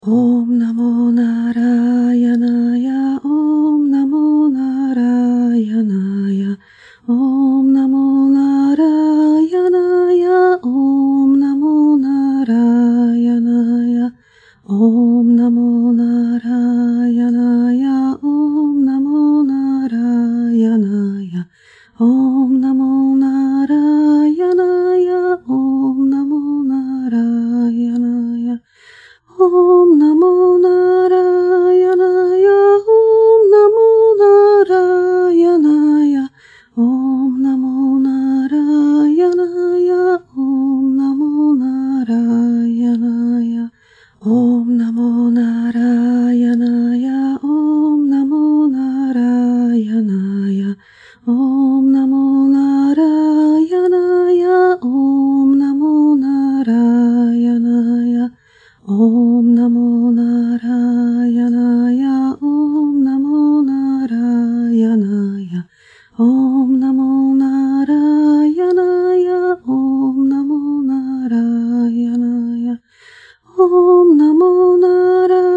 Om Namo Narayanaya, Om Namo Narayanaya, Om Namo Narayanaya, Om Namo Narayanaya, Om Namo Narayanaya, Om Namo Narayanaya, Om Namo Narayanaya, Om Namo Narayanaya. Om Namo Narayanaya, Om Namo Narayanaya, Om Namo Narayanaya, Om Namo Narayanaya, Om Namo Narayanaya, Om Namo Narayanaya, Om Namo Narayanaya, Om Namo Narayanaya. Om Namo Narayanaya, Om Namo Narayanaya, Om Namo Narayanaya, Om Namo Narayanaya, Om Namo Narayanaya.